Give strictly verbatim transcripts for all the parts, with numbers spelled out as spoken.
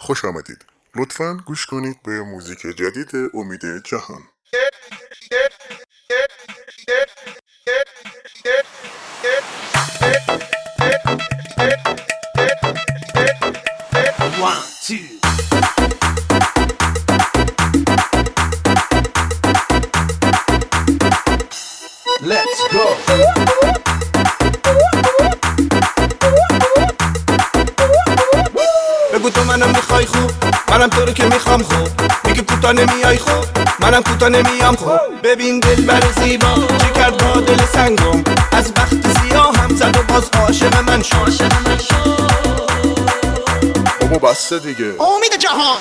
خوش آمدید. لطفاً گوش کنید به موزیک جدید امید جهان. One, two. Let's go. بگو تو منو میخوای خوب، منم تو رو که میخوام خوب. میگه کوتا نمیای خوب، منم کوتا نمیام خوب. ببین دلبر زیبا چه کرد با دل سنگم، از وقت سیاه هم زد و باز عاشق من شد. بابا بسته دیگه. امید جهان.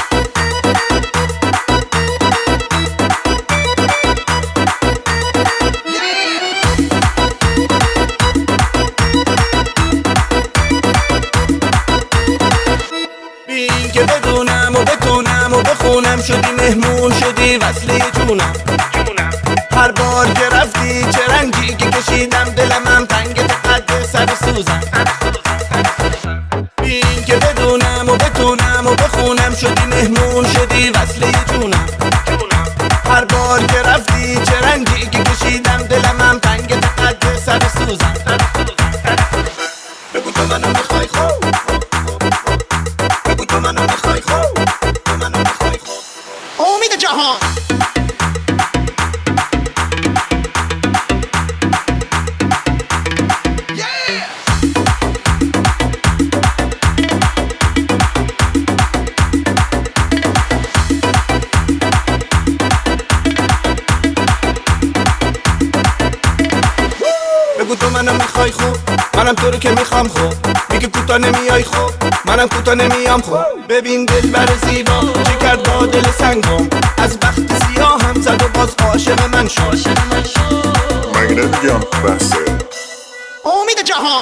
بین که بدونم و بتونم و بخونم، شدی مهمون شدی وصله جونم. هر بار که رفتی چه رنگی که کشیدم، دلم هم تنگ قد سر سوزم. بین که بدونم و بتونم و بخونم، شدی مهمون شدی وصله جونم. هر بار که رفتی چه رنگی که کشیدم، دلم هم تنگ قد سر سوزم. بگو تو منو میخوای خوب، بگو تو منو میخوای خوب، تو منو میخوای خوب. امید جهان. بگو تو منو میخوای خوب، منم تو رو که میخوام خوب. میگه کوتا نمیای خوب، منم کوتا نمیام خوب. ببین دلبر زیبا چه کرد با دل سنگم، از وقت سیاه هم زد و باز عاشق من شد. مگه نمیگم بسته. امید جهان.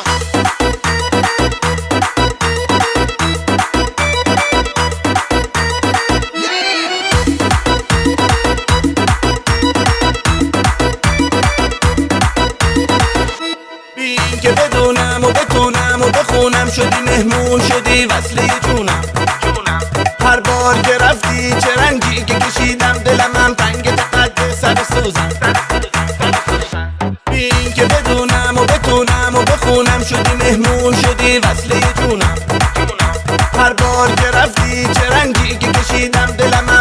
بین که بدونم و بتونم و بخونم، شدی مهمون شدی وصله جونم. هر بار که رفتی چه رنگی که کشیدم، دلم هم تنگ قد سر سوزم. بین که بدونم و بتونم و بخونم، شدی مهمون شدی وصله جونم. هر بار که رفتی چه رنگی که کشیدم، دلم